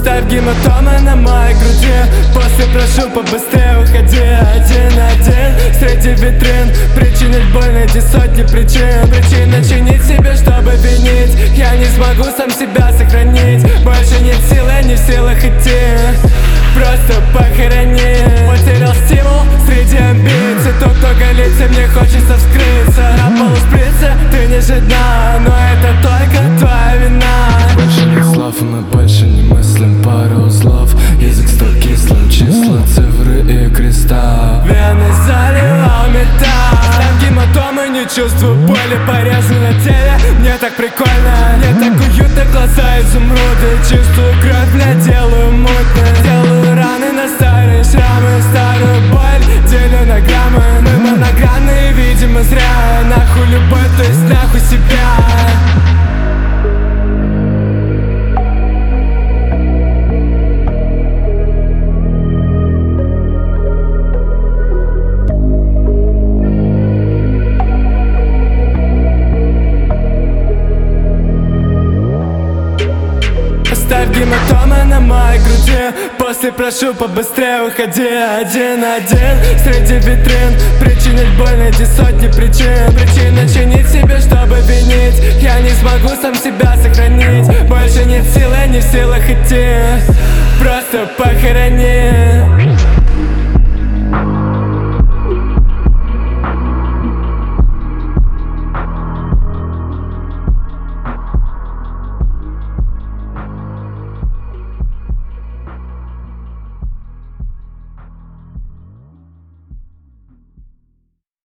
Оставь гематомы на моей груди. После прошу побыстрее уходи. Один на один среди витрин. Причинить боль, найти сотни причин. Причина чинить себе, чтобы винить. Я не смогу сам себя сохранить. Больше нет силы, не в силах идти. Просто похорони. Потерял стимул среди амбиций. Тот, кто голится, мне хочется вскрыться. На полу шприца, ты не жадна, но это только твоя вина. Больше нет слов, и мы больше не мыслим пару слов. Язык стал кислым, числа, цифры и креста. Вены заливал металл. Оставь гематомы, не чувствую боли. Порезы на теле, мне так прикольно. Мне так уютно, глаза изумруды. Чувствую кровь, бля, делаю мутно. Делаю раны на старые шрамы. Старую боль делю на граммы. Мы монограммные, видимо, зря. Нахуй любовь, то есть нахуй себя. Оставь гематомы на моей груди. После прошу побыстрее уходи. Один на один среди витрин. Причинить боль, найти сотни причин. Причина чинить себе, чтобы винить. Я не смогу сам себя сохранить. Больше нет силы, не в силах идти. Просто похорони.